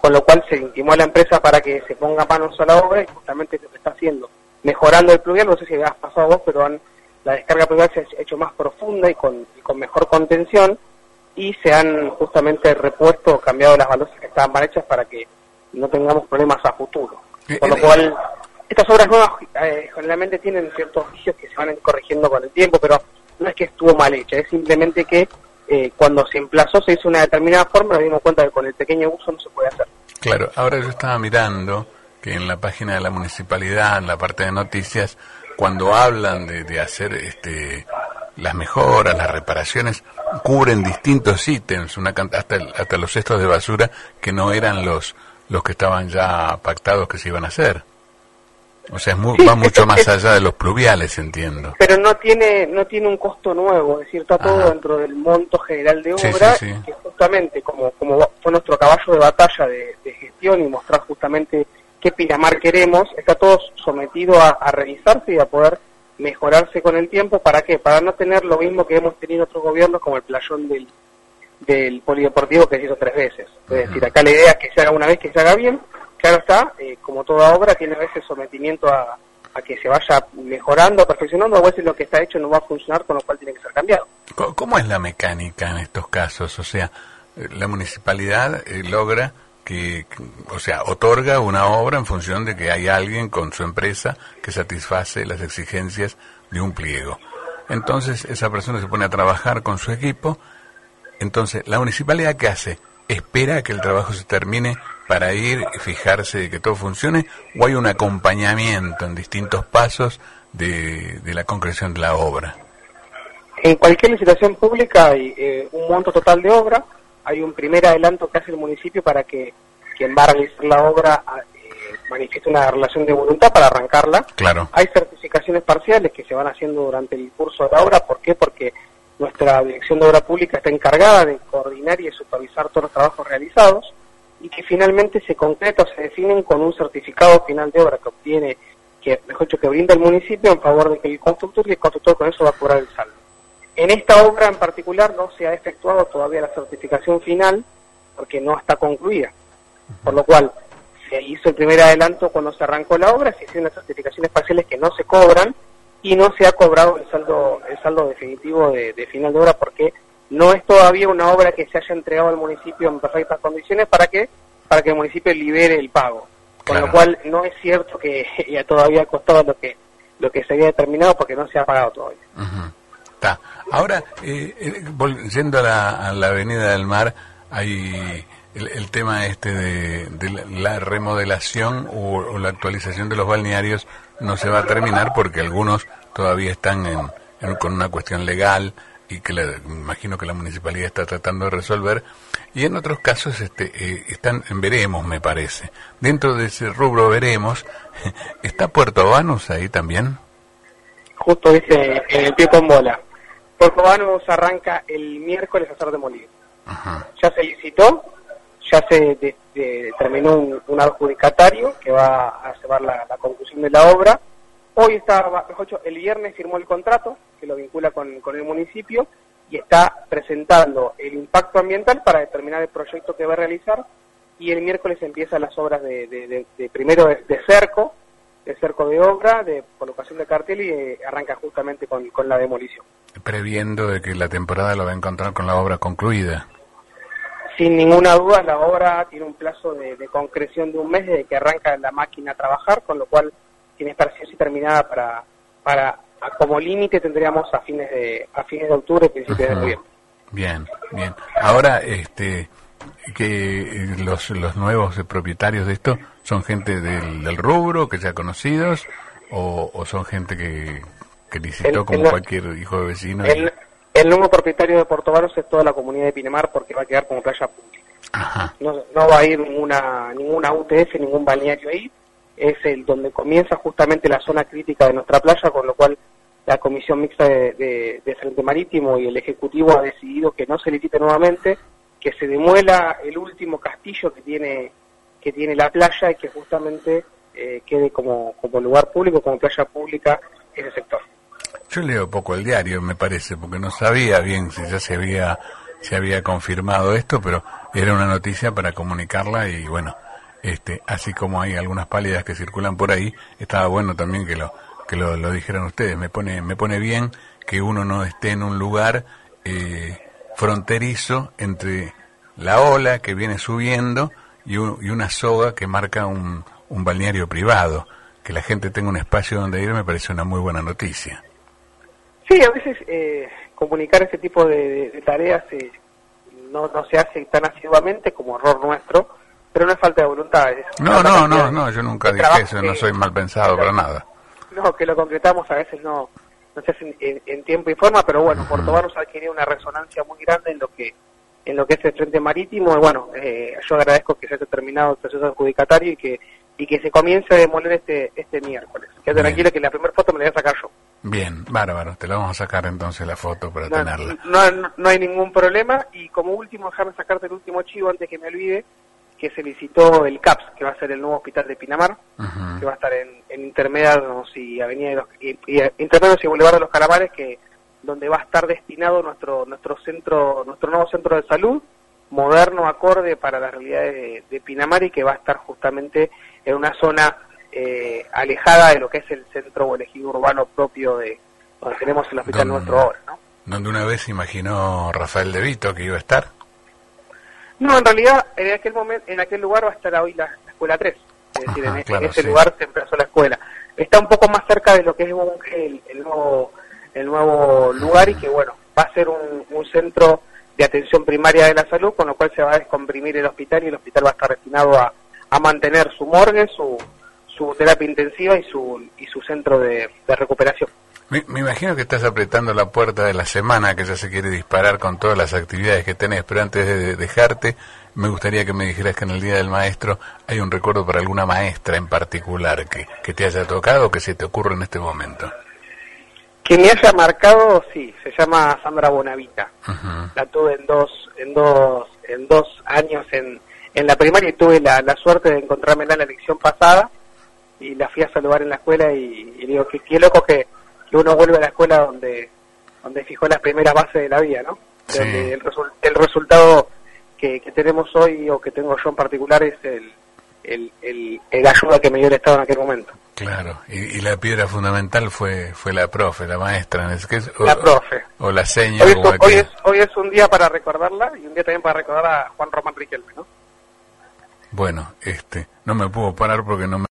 con lo cual se intimó a la empresa para que se ponga manos a la obra, y justamente lo que está haciendo, mejorando el pluvial. No sé si habías pasado vos, pero la descarga pluvial se ha hecho más profunda y con mejor contención, y se han justamente repuesto o cambiado las baldosas que estaban mal hechas para que no tengamos problemas a futuro. Por lo cual, estas obras nuevas generalmente tienen ciertos vicios que se van corrigiendo con el tiempo, pero no es que estuvo mal hecha, es simplemente que cuando se emplazó se hizo de una determinada forma, nos dimos cuenta que con el pequeño uso no se puede hacer. Claro, ahora yo estaba mirando que en la página de la municipalidad, en la parte de noticias, cuando hablan de hacer las mejoras, las reparaciones, cubren distintos ítems, hasta los cestos de basura que no eran los que estaban ya pactados que se iban a hacer. O sea, va mucho más allá de los pluviales, entiendo. Pero no tiene un costo nuevo, es decir, está todo dentro del monto general de obra, que justamente como fue nuestro caballo de batalla de gestión y mostrar justamente qué Pinamar queremos, está todo sometido a revisarse y a poder mejorarse con el tiempo. ¿Para qué? Para no tener lo mismo que hemos tenido otros gobiernos, como el playón del polideportivo, que se hizo 3 veces. Es decir, acá la idea es que se haga una vez, que se haga bien. Claro está, como toda obra, tiene a veces sometimiento a que se vaya mejorando, perfeccionando. A veces lo que está hecho no va a funcionar, con lo cual tiene que ser cambiado. ¿Cómo es la mecánica en estos casos? O sea, la municipalidad logra otorga una obra en función de que hay alguien con su empresa que satisface las exigencias de un pliego. Entonces, esa persona se pone a trabajar con su equipo. Entonces, ¿la municipalidad qué hace? ¿Espera a que el trabajo se termine para ir y fijarse de que todo funcione, o hay un acompañamiento en distintos pasos de la concreción de la obra? En cualquier licitación pública hay un monto total de obra, hay un primer adelanto que hace el municipio para que quien va a realizar la obra manifieste una relación de voluntad para arrancarla. Claro. Hay certificaciones parciales que se van haciendo durante el curso de la obra. ¿Por qué? Porque nuestra Dirección de Obra Pública está encargada de coordinar y de supervisar todos los trabajos realizados, y que finalmente se concreta o se definen con un certificado final de obra que brinda el municipio en favor de que el constructor, y el constructor con eso va a cobrar el saldo. En esta obra en particular no se ha efectuado todavía la certificación final porque no está concluida, por lo cual se hizo el primer adelanto cuando se arrancó la obra, se hicieron las certificaciones parciales que no se cobran, y no se ha cobrado el saldo definitivo de final de obra, porque no es todavía una obra que se haya entregado al municipio en perfectas condiciones para que el municipio libere el pago. Con lo cual no es cierto que ya todavía ha costado lo que se había determinado, porque no se ha pagado todavía. Está. Ahora, yendo a la Avenida del Mar, hay el tema de la remodelación o la actualización de los balnearios no se va a terminar porque algunos todavía están con una cuestión legal y que imagino que la municipalidad está tratando de resolver, y en otros casos están en veremos, me parece. Dentro de ese rubro veremos, ¿está Puerto Banús ahí también? Justo dice en el pie con bola. Puerto Banús arranca el miércoles a ser demolido. Ya se licitó, ya se terminó un adjudicatario que va a llevar la conclusión de la obra. Hoy el viernes firmó el contrato, que lo vincula con el municipio, y está presentando el impacto ambiental para determinar el proyecto que va a realizar, y el miércoles empiezan las obras primero de cerco de obra, de colocación de cartel, y arranca justamente con la demolición. Previendo de que la temporada lo va a encontrar con la obra concluida. Sin ninguna duda, la obra tiene un plazo de concreción de un mes desde que arranca la máquina a trabajar, con lo cual tiene que estar así terminada para como límite tendríamos a fines de octubre, principios de noviembre. Bien. Ahora, que los nuevos propietarios de esto son gente del rubro, que ya conocidos, o son gente que licitó como cualquier hijo de vecino. El nuevo propietario de Puerto Banús es toda la comunidad de Pinamar, porque va a quedar como playa pública. No va a ir ninguna UTF, ningún balneario ahí. Es donde comienza justamente la zona crítica de nuestra playa, con lo cual la Comisión Mixta de Frente Marítimo y el Ejecutivo ha decidido que no se licite nuevamente, que se demuela el último castillo que tiene la playa, y que justamente quede como lugar público, como playa pública, ese sector. Yo leo poco el diario, me parece, porque no sabía bien si ya se había confirmado esto, pero era una noticia para comunicarla y bueno, así como hay algunas pálidas que circulan por ahí, estaba bueno también que lo dijeran ustedes. Me pone bien que uno no esté en un lugar fronterizo entre la ola que viene subiendo y una soga que marca un balneario privado. Que la gente tenga un espacio donde ir me parece una muy buena noticia. Sí, a veces comunicar ese tipo de tareas no se hace tan asiduamente como error nuestro, pero no es falta de voluntad. No, yo nunca dije eso, no soy mal pensado para nada. No, que lo concretamos a veces no se hace en tiempo y forma, pero bueno, Puerto Banús ha adquirido una resonancia muy grande en lo que es el Frente Marítimo, y bueno, yo agradezco que se haya terminado el proceso adjudicatario y que se comience a demoler este miércoles. Quédate tranquilo que la primera foto me la voy a sacar yo. Bien, bárbaro, te la vamos a sacar entonces la foto para tenerla. No hay ningún problema, y como último, déjame sacarte el último chivo antes que me olvide, que se licitó el CAPS, que va a ser el nuevo hospital de Pinamar, que va a estar en Intermedios y Intermedios y Boulevard de los Calamares, donde va a estar destinado nuestro nuevo centro de salud, moderno, acorde para la realidad de Pinamar, y que va a estar justamente en una zona alejada de lo que es el centro o el ejido urbano propio de donde tenemos el hospital nuestro ahora, ¿no? Donde una vez imaginó Rafael De Vito que iba a estar. No, en realidad en aquel lugar va a estar hoy la escuela 3, es decir, en ese lugar se empezó la escuela. Está un poco más cerca de lo que es Bunge, el nuevo lugar, y que bueno, va a ser un centro de atención primaria de la salud, con lo cual se va a descomprimir el hospital, y el hospital va a estar destinado a mantener su morgue, su terapia intensiva y su centro de recuperación. Me imagino que estás apretando la puerta de la semana, que ya se quiere disparar con todas las actividades que tenés, pero antes de dejarte, me gustaría que me dijeras que en el Día del Maestro hay un recuerdo para alguna maestra en particular que te haya tocado o que se te ocurra en este momento. Que me haya marcado, sí, se llama Sandra Bonavita. La tuve en dos años en la primaria, y tuve la suerte de encontrármela en la elección pasada, y la fui a saludar en la escuela, y digo que qué loco que uno vuelve a la escuela donde fijó las primeras bases de la vida, ¿no? Sí. Donde el resultado que tenemos hoy, o que tengo yo en particular, es el ayuda que me dio el Estado en aquel momento. Claro, y la piedra fundamental fue la profe, la maestra, la profe. O la seña. Hoy es un día para recordarla, y un día también para recordar a Juan Román Riquelme, ¿no? Bueno, no me puedo parar porque no me